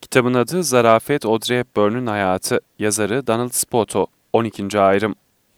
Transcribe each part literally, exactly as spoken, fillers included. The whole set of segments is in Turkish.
Kitabın adı Zarafet Audrey Hepburn'un Hayatı. Yazarı Donald Spoto. on ikinci ayrım.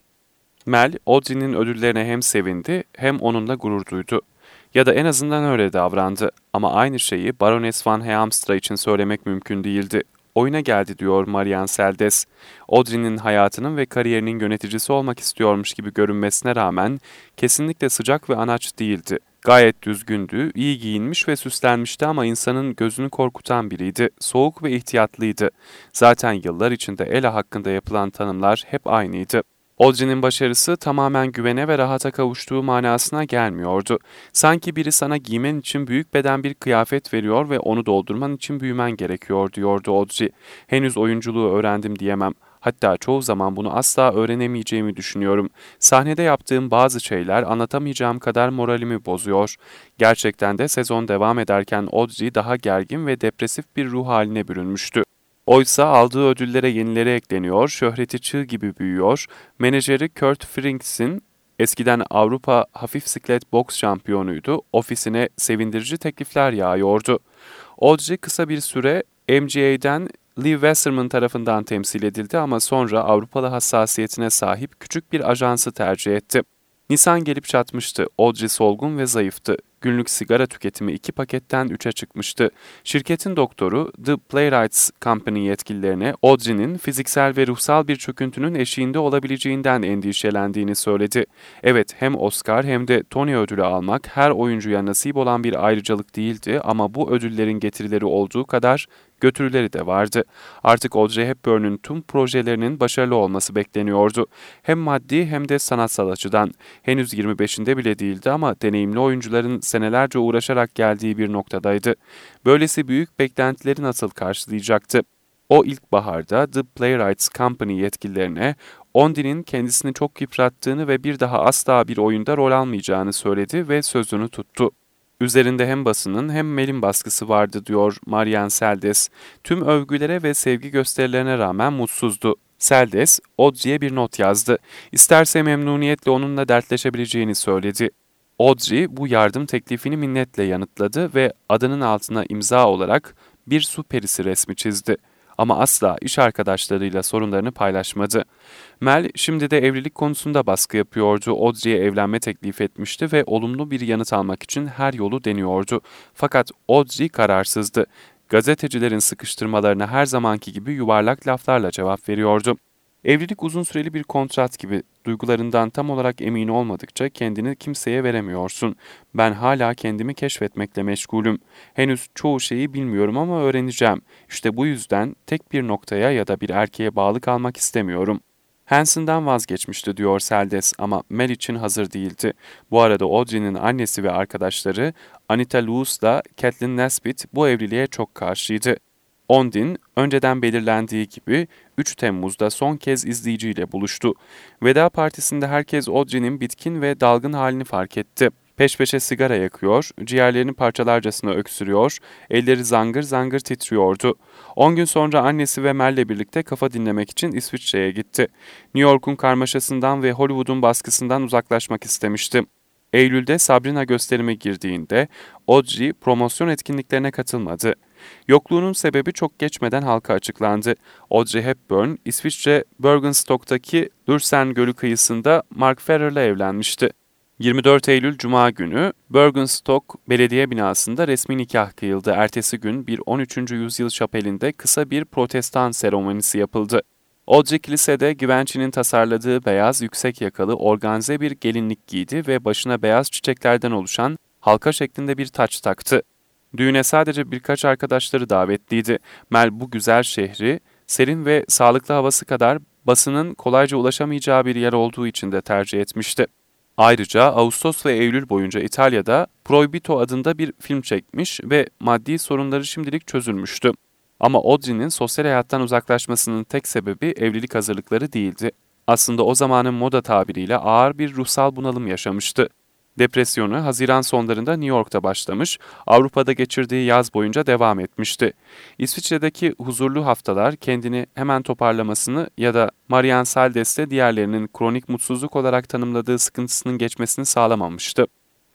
Mel, Audrey'nin ödüllerine hem sevindi hem onunla gurur duydu. Ya da en azından öyle davrandı. Ama aynı şeyi Baroness Van Heemstra için söylemek mümkün değildi. Oyuna geldi diyor Marianne Seldes. Audrey'nin hayatının ve kariyerinin yöneticisi olmak istiyormuş gibi görünmesine rağmen kesinlikle sıcak ve anaç değildi. Gayet düzgündü, iyi giyinmiş ve süslenmişti ama insanın gözünü korkutan biriydi. Soğuk ve ihtiyatlıydı. Zaten yıllar içinde Ella hakkında yapılan tanımlar hep aynıydı. Audrey'nin başarısı tamamen güvene ve rahata kavuştuğu manasına gelmiyordu. Sanki biri sana giymen için büyük beden bir kıyafet veriyor ve onu doldurman için büyümen gerekiyor diyordu Audrey. Henüz oyunculuğu öğrendim diyemem. Hatta çoğu zaman bunu asla öğrenemeyeceğimi düşünüyorum. Sahnede yaptığım bazı şeyler anlatamayacağım kadar moralimi bozuyor. Gerçekten de sezon devam ederken Audrey daha gergin ve depresif bir ruh haline bürünmüştü. Oysa aldığı ödüllere yenileri ekleniyor, şöhreti çığ gibi büyüyor. Menajeri Kurt Frings'in eskiden Avrupa hafif siklet boks şampiyonuydu, ofisine sevindirici teklifler yağıyordu. Audrey kısa bir süre M G A'den Lee Wasserman tarafından temsil edildi ama sonra Avrupalı hassasiyetine sahip küçük bir ajansı tercih etti. Nisan gelip çatmıştı. Audrey solgun ve zayıftı. Günlük sigara tüketimi iki paketten üçe çıkmıştı. Şirketin doktoru The Playwrights Company yetkililerine Audrey'nin fiziksel ve ruhsal bir çöküntünün eşiğinde olabileceğinden endişelendiğini söyledi. Evet, hem Oscar hem de Tony ödülü almak her oyuncuya nasip olan bir ayrıcalık değildi ama bu ödüllerin getirileri olduğu kadar götürüleri de vardı. Artık Audrey Hepburn'un tüm projelerinin başarılı olması bekleniyordu. Hem maddi hem de sanatsal açıdan. Henüz yirmi beşinde bile değildi ama deneyimli oyuncuların senelerce uğraşarak geldiği bir noktadaydı. Böylesi büyük beklentileri nasıl karşılayacaktı? O ilkbaharda The Playwrights Company yetkililerine Audrey'nin kendisini çok yıprattığını ve bir daha asla bir oyunda rol almayacağını söyledi ve sözünü tuttu. Üzerinde hem basının hem Mel'in baskısı vardı diyor Marianne Seldes. Tüm övgülere ve sevgi gösterilerine rağmen mutsuzdu. Seldes, Audrey'e bir not yazdı. İsterse memnuniyetle onunla dertleşebileceğini söyledi. Audrey bu yardım teklifini minnetle yanıtladı ve adının altına imza olarak bir su perisi resmi çizdi. Ama asla iş arkadaşlarıyla sorunlarını paylaşmadı. Mel şimdi de evlilik konusunda baskı yapıyordu. Audrey'e evlenme teklif etmişti ve olumlu bir yanıt almak için her yolu deniyordu. Fakat Audrey kararsızdı. Gazetecilerin sıkıştırmalarına her zamanki gibi yuvarlak laflarla cevap veriyordu. Evlilik uzun süreli bir kontrat gibi. Duygularından tam olarak emin olmadıkça kendini kimseye veremiyorsun. Ben hala kendimi keşfetmekle meşgulüm. Henüz çoğu şeyi bilmiyorum ama öğreneceğim. İşte bu yüzden tek bir noktaya ya da bir erkeğe bağlı kalmak istemiyorum. Hanson'dan vazgeçmişti diyor Seldes ama Mel için hazır değildi. Bu arada Audrey'nin annesi ve arkadaşları Anita Loos'la Kathleen Nesbitt bu evliliğe çok karşıydı. Ondine, önceden belirlendiği gibi üç Temmuz'da son kez izleyiciyle buluştu. Veda partisinde herkes Audrey'nin bitkin ve dalgın halini fark etti. Peş peşe sigara yakıyor, ciğerlerini parçalarcasına öksürüyor, elleri zangır zangır titriyordu. On gün sonra annesi ve Mel'le birlikte kafa dinlemek için İsviçre'ye gitti. New York'un karmaşasından ve Hollywood'un baskısından uzaklaşmak istemişti. Eylül'de Sabrina gösterime girdiğinde Audrey promosyon etkinliklerine katılmadı. Yokluğunun sebebi çok geçmeden halka açıklandı. Audrey Hepburn, İsviçre Bergenstock'taki Lürsen Gölü kıyısında Mark Ferrer'la evlenmişti. yirmi dört Eylül Cuma günü Bergenstock Belediye binasında resmi nikah kıyıldı. Ertesi gün bir on üçüncü yüzyıl şapelinde kısa bir protestan seremonisi yapıldı. Audrey kilisede Givenchy'nin tasarladığı beyaz yüksek yakalı organze bir gelinlik giydi ve başına beyaz çiçeklerden oluşan halka şeklinde bir taç taktı. Düğüne sadece birkaç arkadaşları davetliydi. Mel bu güzel şehri serin ve sağlıklı havası kadar basının kolayca ulaşamayacağı bir yer olduğu için de tercih etmişti. Ayrıca Ağustos ve Eylül boyunca İtalya'da Proibito adında bir film çekmiş ve maddi sorunları şimdilik çözülmüştü. Ama Audrey'nin sosyal hayattan uzaklaşmasının tek sebebi evlilik hazırlıkları değildi. Aslında o zamanın moda tabiriyle ağır bir ruhsal bunalım yaşamıştı. Depresyonu Haziran sonlarında New York'ta başlamış, Avrupa'da geçirdiği yaz boyunca devam etmişti. İsviçre'deki huzurlu haftalar kendini hemen toparlamasını ya da Marianne Saldes'te diğerlerinin kronik mutsuzluk olarak tanımladığı sıkıntısının geçmesini sağlamamıştı.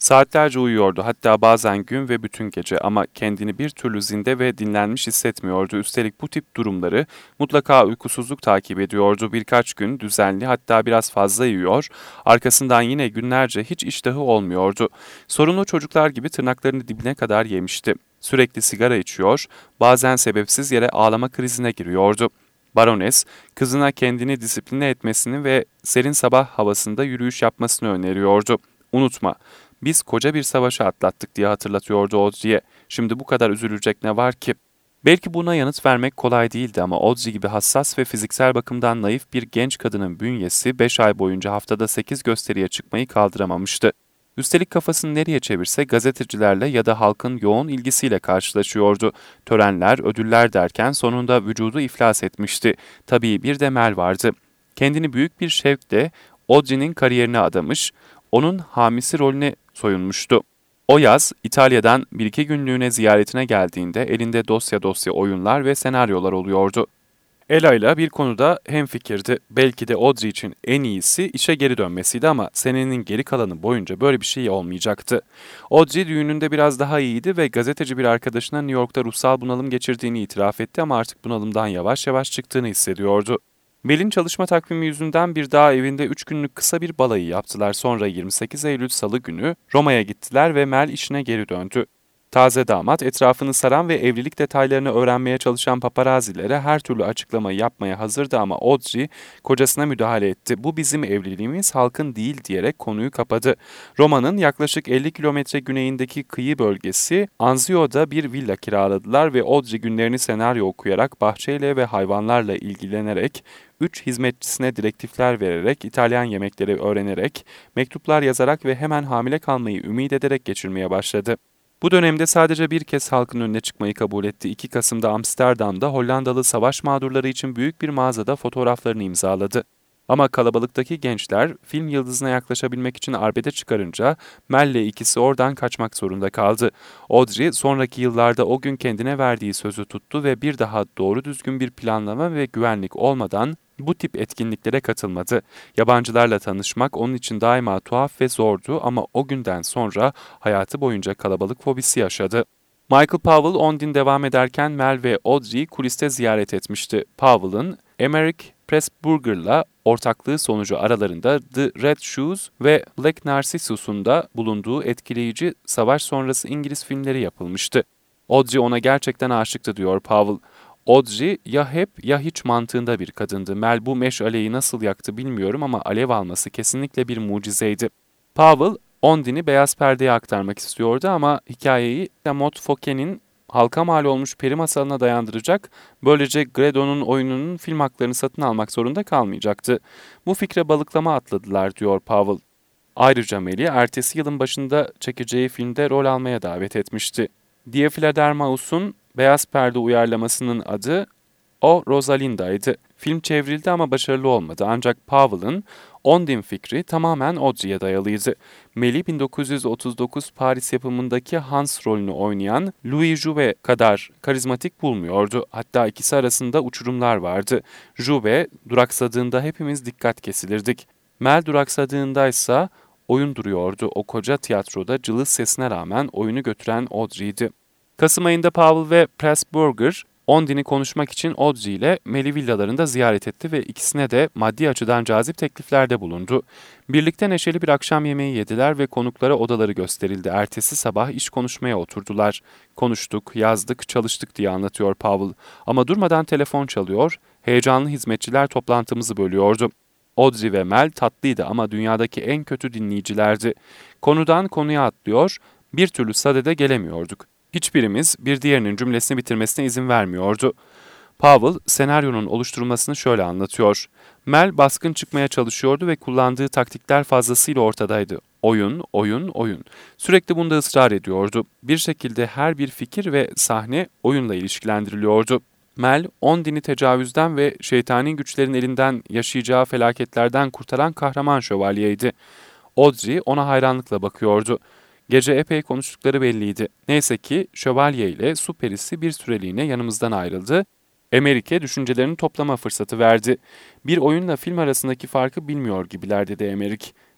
Saatlerce uyuyordu, hatta bazen gün ve bütün gece, ama kendini bir türlü zinde ve dinlenmiş hissetmiyordu. Üstelik bu tip durumları mutlaka uykusuzluk takip ediyordu. Birkaç gün düzenli, hatta biraz fazla yiyor, arkasından yine günlerce hiç iştahı olmuyordu. Sorunlu çocuklar gibi tırnaklarını dibine kadar yemişti. Sürekli sigara içiyor, bazen sebepsiz yere ağlama krizine giriyordu. Barones, kızına kendini disipline etmesini ve serin sabah havasında yürüyüş yapmasını öneriyordu. "Unutma, biz koca bir savaşı atlattık," diye hatırlatıyordu Audrey'e. "Şimdi bu kadar üzülecek ne var ki?" Belki buna yanıt vermek kolay değildi ama Audrey gibi hassas ve fiziksel bakımdan naif bir genç kadının bünyesi beş ay boyunca haftada sekiz gösteriye çıkmayı kaldıramamıştı. Üstelik kafasını nereye çevirse gazetecilerle ya da halkın yoğun ilgisiyle karşılaşıyordu. Törenler, ödüller derken sonunda vücudu iflas etmişti. Tabii bir de Mel vardı. Kendini büyük bir şevkle Audrey'nin kariyerine adamış, onun hamisi rolüne soyunmuştu. O yaz İtalya'dan bir iki günlüğüne ziyaretine geldiğinde elinde dosya dosya oyunlar ve senaryolar oluyordu. Ella ile bir konuda hemfikirdi. Belki de Audrey için en iyisi işe geri dönmesiydi ama senenin geri kalanı boyunca böyle bir şey olmayacaktı. Audrey düğününde biraz daha iyiydi ve gazeteci bir arkadaşına New York'ta ruhsal bunalım geçirdiğini itiraf etti ama artık bunalımdan yavaş yavaş çıktığını hissediyordu. Mel'in çalışma takvimi yüzünden bir daha evinde üç günlük kısa bir balayı yaptılar. Sonra yirmi sekiz Eylül Salı günü Roma'ya gittiler ve Mel işine geri döndü. Taze damat etrafını saran ve evlilik detaylarını öğrenmeye çalışan paparazzilere her türlü açıklamayı yapmaya hazırdı ama Audrey kocasına müdahale etti. "Bu bizim evliliğimiz, halkın değil," diyerek konuyu kapadı. Roma'nın yaklaşık elli kilometre güneyindeki kıyı bölgesi Anzio'da bir villa kiraladılar ve Audrey günlerini senaryo okuyarak, bahçeyle ve hayvanlarla ilgilenerek, üç hizmetçisine direktifler vererek, İtalyan yemekleri öğrenerek, mektuplar yazarak ve hemen hamile kalmayı ümit ederek geçirmeye başladı. Bu dönemde sadece bir kez halkın önüne çıkmayı kabul etti. iki Kasım'da Amsterdam'da Hollandalı savaş mağdurları için büyük bir mağazada fotoğraflarını imzaladı. Ama kalabalıktaki gençler film yıldızına yaklaşabilmek için arbede çıkarınca Mel'le ikisi oradan kaçmak zorunda kaldı. Audrey sonraki yıllarda o gün kendine verdiği sözü tuttu ve bir daha doğru düzgün bir planlama ve güvenlik olmadan bu tip etkinliklere katılmadı. Yabancılarla tanışmak onun için daima tuhaf ve zordu ama o günden sonra hayatı boyunca kalabalık fobisi yaşadı. Michael Powell on din devam ederken Mel ve Audrey'i kuliste ziyaret etmişti. Powell'ın Emeric Pressburger'la ortaklığı sonucu aralarında The Red Shoes ve Black Narcissus'un da bulunduğu etkileyici savaş sonrası İngiliz filmleri yapılmıştı. Audrey ona gerçekten aşıktı, diyor Powell. Audrey ya hep ya hiç mantığında bir kadındı. Mel bu meşaleyi nasıl yaktı bilmiyorum ama alev alması kesinlikle bir mucizeydi. Powell, Ondin'i beyaz perdeye aktarmak istiyordu ama hikayeyi Maud Fouquet'in halka mal olmuş peri masalına dayandıracak, böylece Gredon'un oyununun film haklarını satın almak zorunda kalmayacaktı. Bu fikre balıklama atladılar, diyor Powell. Ayrıca Mel'i ertesi yılın başında çekeceği filmde rol almaya davet etmişti. Die Fledermaus'un beyaz perde uyarlamasının adı O Rosalinda'ydı. Film çevrildi ama başarılı olmadı. Ancak Powell'ın Ondine fikri tamamen Audrey'e dayalıydı. Mel'i bin dokuz yüz otuz dokuz Paris yapımındaki Hans rolünü oynayan Louis Jouvet kadar karizmatik bulmuyordu. Hatta ikisi arasında uçurumlar vardı. Jouvet duraksadığında hepimiz dikkat kesilirdik. Mel duraksadığındaysa oyun duruyordu. O koca tiyatroda cılız sesine rağmen oyunu götüren Audrey'di. Kasım ayında Powell ve Pressburger Ondin'i konuşmak için Audrey ile Mel'i villalarında ziyaret etti ve ikisine de maddi açıdan cazip tekliflerde bulundu. Birlikte neşeli bir akşam yemeği yediler ve konuklara odaları gösterildi. Ertesi sabah iş konuşmaya oturdular. "Konuştuk, yazdık, çalıştık," diye anlatıyor Powell. Ama durmadan telefon çalıyor, heyecanlı hizmetçiler toplantımızı bölüyordu. Audrey ve Mel tatlıydı ama dünyadaki en kötü dinleyicilerdi. Konudan konuya atlıyor, bir türlü sadede gelemiyorduk. Hiçbirimiz bir diğerinin cümlesini bitirmesine izin vermiyordu. Powell, senaryonun oluşturulmasını şöyle anlatıyor. Mel baskın çıkmaya çalışıyordu ve kullandığı taktikler fazlasıyla ortadaydı. Oyun, oyun, oyun. Sürekli bunda ısrar ediyordu. Bir şekilde her bir fikir ve sahne oyunla ilişkilendiriliyordu. Mel, Ondin'i tecavüzden ve şeytani güçlerin elinden yaşayacağı felaketlerden kurtaran kahraman şövalyeydi. Audrey ona hayranlıkla bakıyordu. Gece epey konuştukları belliydi. Neyse ki şövalye ile su perisi bir süreliğine yanımızdan ayrıldı. Emeric'e düşüncelerini toplama fırsatı verdi. "Bir oyunla film arasındaki farkı bilmiyor gibiler," dedi Emeric.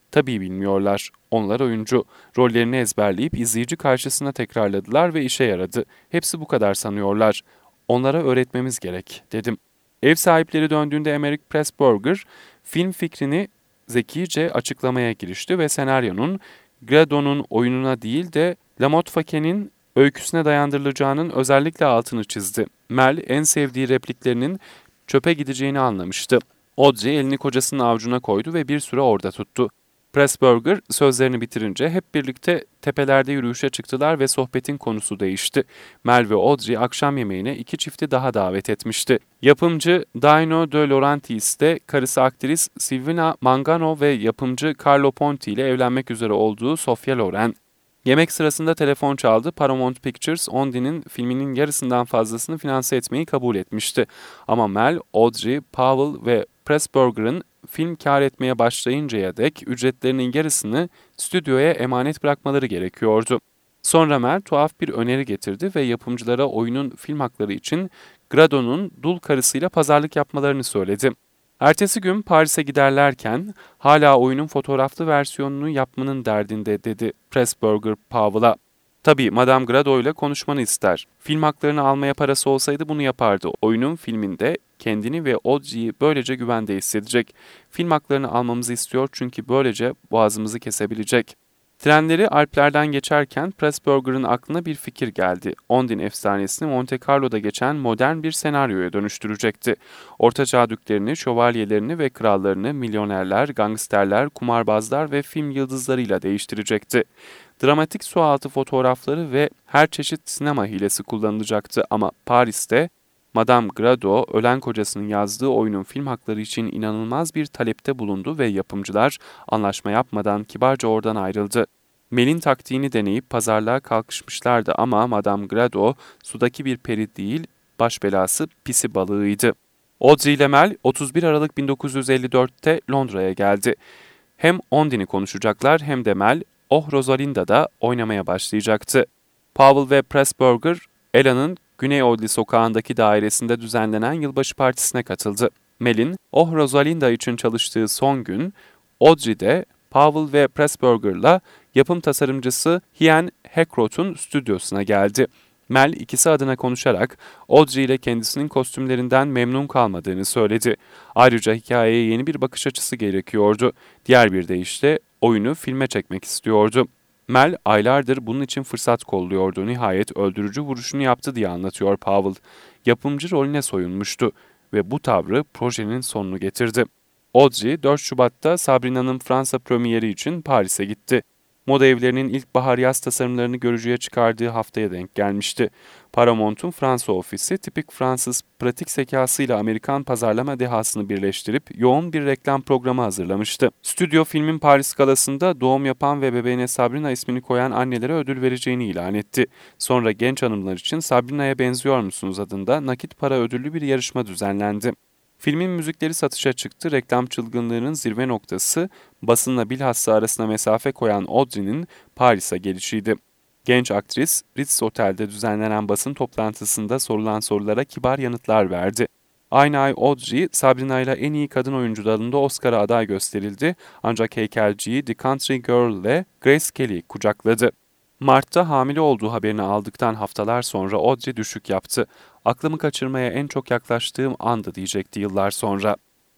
Tabii bilmiyorlar. Onlar oyuncu. Rollerini ezberleyip izleyici karşısına tekrarladılar ve işe yaradı. Hepsi bu kadar sanıyorlar. Onlara öğretmemiz gerek, dedim. Ev sahipleri döndüğünde Emerick Pressburger, film fikrini zekice açıklamaya girişti ve senaryonun Grado'nun oyununa değil de Lamotte Fouquet'in öyküsüne dayandırılacağının özellikle altını çizdi. Mel, en sevdiği repliklerinin çöpe gideceğini anlamıştı. Audrey elini kocasının avucuna koydu ve bir süre orada tuttu. Pressburger sözlerini bitirince hep birlikte tepelerde yürüyüşe çıktılar ve sohbetin konusu değişti. Mel ve Audrey akşam yemeğine iki çifti daha davet etmişti. Yapımcı Dino De Laurentiis de karısı aktris Silvina Mangano ve yapımcı Carlo Ponti ile evlenmek üzere olduğu Sofia Loren. Yemek sırasında telefon çaldı. Paramount Pictures, Ondi'nin filminin yarısından fazlasını finanse etmeyi kabul etmişti. Ama Mel, Audrey, Powell ve Pressburger'ın film kar etmeye başlayıncaya dek ücretlerinin yarısını stüdyoya emanet bırakmaları gerekiyordu. Sonra Mel tuhaf bir öneri getirdi ve yapımcılara oyunun film hakları için Grado'nun dul karısıyla pazarlık yapmalarını söyledi. Ertesi gün Paris'e giderlerken hala oyunun fotoğraflı versiyonunu yapmanın derdinde, dedi Pressburger Powell'a. Tabii Madame Grado ile konuşmanı ister. Film haklarını almaya parası olsaydı bunu yapardı. Oyunun filminde kendini ve Audrey'i böylece güvende hissedecek. Film haklarını almamızı istiyor çünkü böylece boğazımızı kesebilecek. Trenleri Alplerden geçerken Pressburger'ın aklına bir fikir geldi. Ondine efsanesini Monte Carlo'da geçen modern bir senaryoya dönüştürecekti. Ortaçağ düklerini, şövalyelerini ve krallarını milyonerler, gangsterler, kumarbazlar ve film yıldızlarıyla değiştirecekti. Dramatik sualtı fotoğrafları ve her çeşit sinema hilesi kullanılacaktı ama Paris'te Madame Grado, ölen kocasının yazdığı oyunun film hakları için inanılmaz bir talepte bulundu ve yapımcılar anlaşma yapmadan kibarca oradan ayrıldı. Mel'in taktiğini deneyip pazarlığa kalkışmışlardı ama Madame Grado sudaki bir peri değil, baş belası pisi balığıydı. Audrey ile Mel otuz bir Aralık bin dokuz yüz elli dörtte Londra'ya geldi. Hem Ondine'i konuşacaklar hem de Mel, Oh Rosalinda'da oynamaya başlayacaktı. Powell ve Pressburger, Ella'nın Güney Audley sokağındaki dairesinde düzenlenen yılbaşı partisine katıldı. Mel'in Oh Rosalinda için çalıştığı son gün, Audrey de Powell ve Pressburger'la yapım tasarımcısı Ian Heckroth'un stüdyosuna geldi. Mel ikisi adına konuşarak Audrey ile kendisinin kostümlerinden memnun kalmadığını söyledi. Ayrıca hikayeye yeni bir bakış açısı gerekiyordu. Diğer bir deyişle oyunu filme çekmek istiyordu. Mel aylardır bunun için fırsat kolluyordu. Nihayet öldürücü vuruşunu yaptı diye anlatıyor Powell. Yapımcı rolüne soyunmuştu ve bu tavrı projenin sonunu getirdi. Audrey dört Şubat'ta Sabrina'nın Fransa premieri için Paris'e gitti. Moda evlerinin ilkbahar yaz tasarımlarını görücüye çıkardığı haftaya denk gelmişti. Paramount'un Fransa ofisi tipik Fransız pratik zekasıyla Amerikan pazarlama dehasını birleştirip yoğun bir reklam programı hazırlamıştı. Stüdyo filmin Paris galasında doğum yapan ve bebeğine Sabrina ismini koyan annelere ödül vereceğini ilan etti. Sonra genç hanımlar için Sabrina'ya benziyor musunuz adında nakit para ödüllü bir yarışma düzenlendi. Filmin müzikleri satışa çıktı, reklam çılgınlığının zirve noktası basınla bilhassa arasına mesafe koyan Audrey'nin Paris'e gelişiydi. Genç aktris, Ritz Otel'de düzenlenen basın toplantısında sorulan sorulara kibar yanıtlar verdi. Aynı ay Audrey, Sabrina ile en iyi kadın oyuncu dalında Oscar'a aday gösterildi ancak heykelciyi The Country Girl ile Grace Kelly kucakladı. Mart'ta hamile olduğu haberini aldıktan haftalar sonra Audrey düşük yaptı. Aklımı kaçırmaya en çok yaklaştığım andı diyecekti yıllar sonra.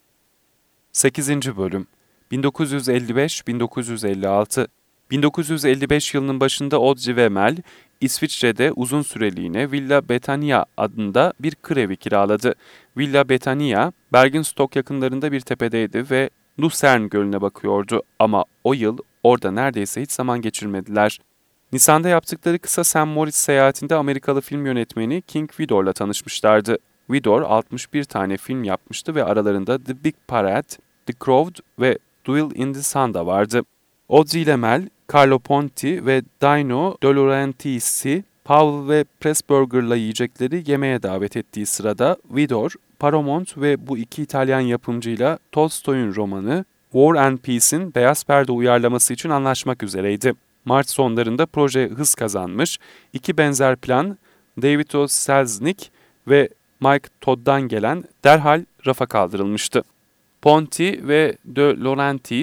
sekizinci Bölüm bin dokuz yüz elli beş - bin dokuz yüz elli altı bin dokuz yüz elli beş yılının başında Audrey ve Mel, İsviçre'de uzun süreliğine Villa Betania adında bir kır evi kiraladı. Villa Betania, Bergenstock yakınlarında bir tepedeydi ve Lucerne Gölü'ne bakıyordu ama o yıl orada neredeyse hiç zaman geçirmediler. Nisan'da yaptıkları kısa Saint Moritz seyahatinde Amerikalı film yönetmeni King Vidor'la tanışmışlardı. Vidor altmış bir tane film yapmıştı ve aralarında The Big Parade, The Crowd ve Duel in the Sun da vardı. Audrey ile Mel, Carlo Ponti ve Dino De Laurentiis'i Powell ve Pressburger'la yiyecekleri yemeğe davet ettiği sırada Vidor, Paramount ve bu iki İtalyan yapımcıyla Tolstoy'un romanı War and Peace'in beyaz perde uyarlaması için anlaşmak üzereydi. Mart sonlarında proje hız kazanmış, iki benzer plan David O. Selznick ve Mike Todd'dan gelen derhal rafa kaldırılmıştı. Ponti ve De Laurentiis,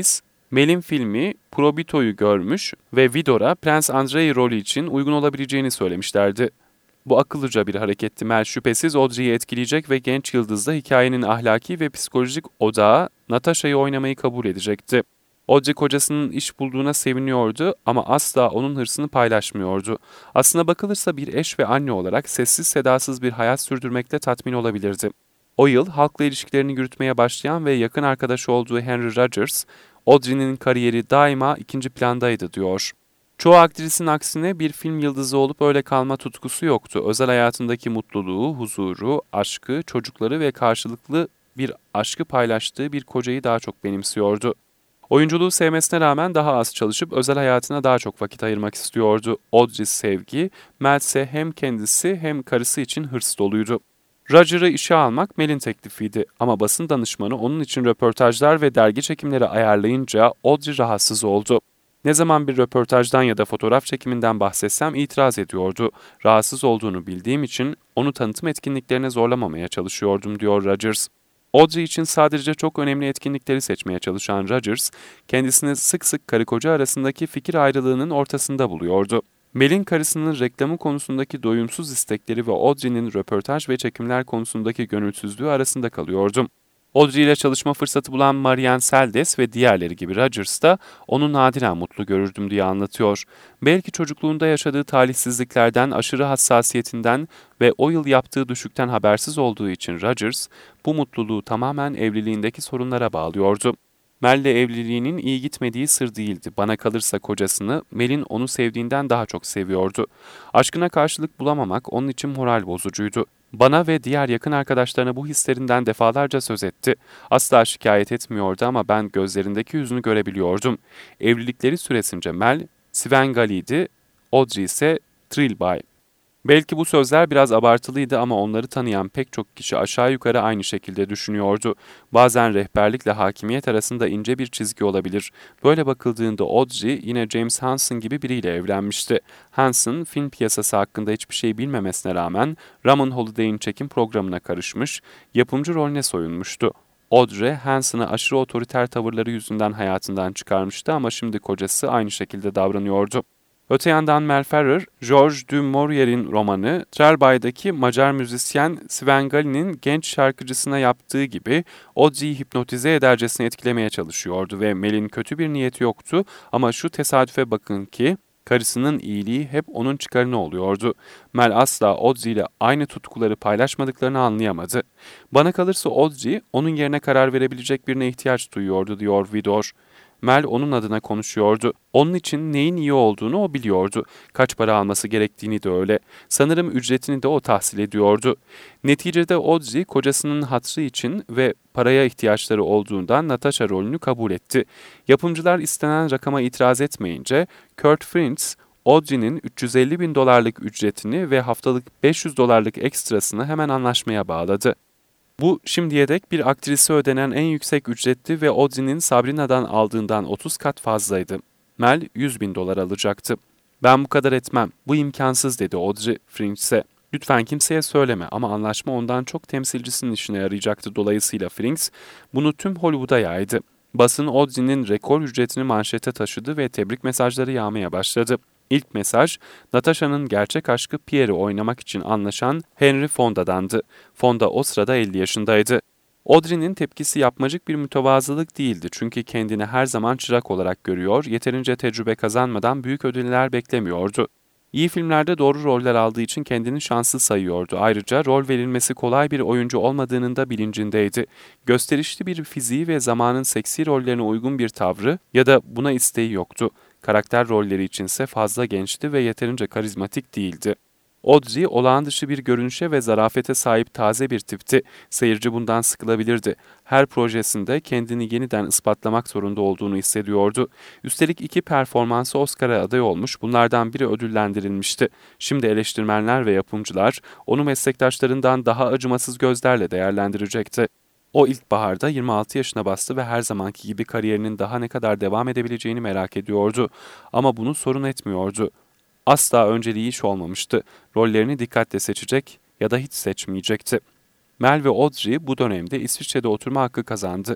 Mel'in filmi Probito'yu görmüş ve Vidor'a Prens Andrei rolü için uygun olabileceğini söylemişlerdi. Bu akıllıca bir hareketti. Mel şüphesiz Audrey'i etkileyecek ve genç yıldızla hikayenin ahlaki ve psikolojik odağı Natasha'yı oynamayı kabul edecekti. Audrey kocasının iş bulduğuna seviniyordu ama asla onun hırsını paylaşmıyordu. Aslına bakılırsa bir eş ve anne olarak sessiz sedasız bir hayat sürdürmekle tatmin olabilirdi. O yıl halkla ilişkilerini yürütmeye başlayan ve yakın arkadaşı olduğu Henry Rogers, Audrey'nin kariyeri daima ikinci plandaydı diyor. Çoğu aktrisin aksine bir film yıldızı olup öyle kalma tutkusu yoktu. Özel hayatındaki mutluluğu, huzuru, aşkı, çocukları ve karşılıklı bir aşkı paylaştığı bir kocayı daha çok benimsiyordu. Oyunculuğu sevmesine rağmen daha az çalışıp özel hayatına daha çok vakit ayırmak istiyordu. Audrey sevgi, Mel ise hem kendisi hem karısı için hırs doluydu. Roger'ı işe almak Mel'in teklifiydi ama basın danışmanı onun için röportajlar ve dergi çekimleri ayarlayınca Audrey rahatsız oldu. Ne zaman bir röportajdan ya da fotoğraf çekiminden bahsetsem itiraz ediyordu. Rahatsız olduğunu bildiğim için onu tanıtım etkinliklerine zorlamamaya çalışıyordum diyor Rogers. Audrey için sadece çok önemli etkinlikleri seçmeye çalışan Rogers, kendisini sık sık karı koca arasındaki fikir ayrılığının ortasında buluyordu. Mel'in karısının reklamı konusundaki doyumsuz istekleri ve Audrey'nin röportaj ve çekimler konusundaki gönülsüzlüğü arasında kalıyordu. Audrey ile çalışma fırsatı bulan Marianne Seldes ve diğerleri gibi Rogers da onu nadiren mutlu görürdüm diye anlatıyor. Belki çocukluğunda yaşadığı talihsizliklerden, aşırı hassasiyetinden ve o yıl yaptığı düşükten habersiz olduğu için Rogers bu mutluluğu tamamen evliliğindeki sorunlara bağlıyordu. Mel'le evliliğinin iyi gitmediği sır değildi. Bana kalırsa kocasını Mel'in onu sevdiğinden daha çok seviyordu. Aşkına karşılık bulamamak onun için moral bozucuydu. Bana ve diğer yakın arkadaşlarına bu hislerinden defalarca söz etti. Asla şikayet etmiyordu ama ben gözlerindeki yüzünü görebiliyordum. Evlilikleri süresince Mel, Svengali, Audrey ise Trilby. Belki bu sözler biraz abartılıydı ama onları tanıyan pek çok kişi aşağı yukarı aynı şekilde düşünüyordu. Bazen rehberlikle hakimiyet arasında ince bir çizgi olabilir. Böyle bakıldığında Audrey yine James Hansen gibi biriyle evlenmişti. Hansen, film piyasası hakkında hiçbir şey bilmemesine rağmen Ramon Holiday'in çekim programına karışmış, yapımcı rolüne soyunmuştu. Audrey, Hansen'ı aşırı otoriter tavırları yüzünden hayatından çıkarmıştı ama şimdi kocası aynı şekilde davranıyordu. Öte yandan Mel Ferrer, Georges du Maurier'in romanı Trilby'daki Macar müzisyen Svengali'nin genç şarkıcısına yaptığı gibi Audrey'i hipnotize edercesine etkilemeye çalışıyordu ve Mel'in kötü bir niyeti yoktu ama şu tesadüfe bakın ki karısının iyiliği hep onun çıkarına oluyordu. Mel asla Audrey ile aynı tutkuları paylaşmadıklarını anlayamadı. Bana kalırsa Audrey onun yerine karar verebilecek birine ihtiyaç duyuyordu diyor Vidor. Mel onun adına konuşuyordu. Onun için neyin iyi olduğunu o biliyordu. Kaç para alması gerektiğini de öyle. Sanırım ücretini de o tahsil ediyordu. Neticede Audrey kocasının hatrı için ve paraya ihtiyaçları olduğundan Natasha rolünü kabul etti. Yapımcılar istenen rakama itiraz etmeyince Kurt Fritz, Audrey'nin üç yüz elli bin dolarlık ücretini ve haftalık beş yüz dolarlık ekstrasını hemen anlaşmaya bağladı. Bu şimdiye dek bir aktrise ödenen en yüksek ücretti ve Audrey'nin Sabrina'dan aldığından otuz kat fazlaydı. Mel yüz bin dolar alacaktı. "Ben bu kadar etmem, bu imkansız," dedi Audrey Frinks'e. "Lütfen kimseye söyleme," ama anlaşma ondan çok temsilcisinin işine yarayacaktı. Dolayısıyla Frinks bunu tüm Hollywood'a yaydı. Basın Audrey'nin rekor ücretini manşete taşıdı ve tebrik mesajları yağmaya başladı. İlk mesaj, Natasha'nın gerçek aşkı Pierre'i oynamak için anlaşan Henry Fonda'dandı. Fonda o sırada elli yaşındaydı. Audrey'nin tepkisi yapmacık bir mütevazılık değildi çünkü kendini her zaman çırak olarak görüyor, yeterince tecrübe kazanmadan büyük ödüller beklemiyordu. İyi filmlerde doğru roller aldığı için kendini şanslı sayıyordu. Ayrıca rol verilmesi kolay bir oyuncu olmadığının da bilincindeydi. Gösterişli bir fiziği ve zamanın seksi rollerine uygun bir tavrı ya da buna isteği yoktu. Karakter rolleri içinse fazla gençti ve yeterince karizmatik değildi. Audrey olağan dışı bir görünüşe ve zarafete sahip taze bir tipti. Seyirci bundan sıkılabilirdi. Her projesinde kendini yeniden ispatlamak zorunda olduğunu hissediyordu. Üstelik iki performansı Oscar'a aday olmuş, bunlardan biri ödüllendirilmişti. Şimdi eleştirmenler ve yapımcılar onu meslektaşlarından daha acımasız gözlerle değerlendirecekti. O ilkbaharda yirmi altı yaşına bastı ve her zamanki gibi kariyerinin daha ne kadar devam edebileceğini merak ediyordu. Ama bunu sorun etmiyordu. Asla önceliği iş olmamıştı. Rollerini dikkatle seçecek ya da hiç seçmeyecekti. Mel ve Audrey bu dönemde İsviçre'de oturma hakkı kazandı.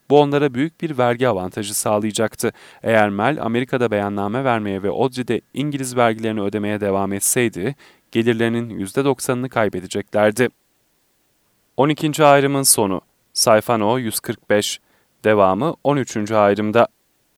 Bu onlara büyük bir vergi avantajı sağlayacaktı. Eğer Mel Amerika'da beyanname vermeye ve Audrey de İngiliz vergilerini ödemeye devam etseydi, gelirlerinin yüzde doksanını kaybedeceklerdi. on ikinci ayrımın sonu. Sayfa No yüz kırk beş. Devamı on üçüncü ayrımda.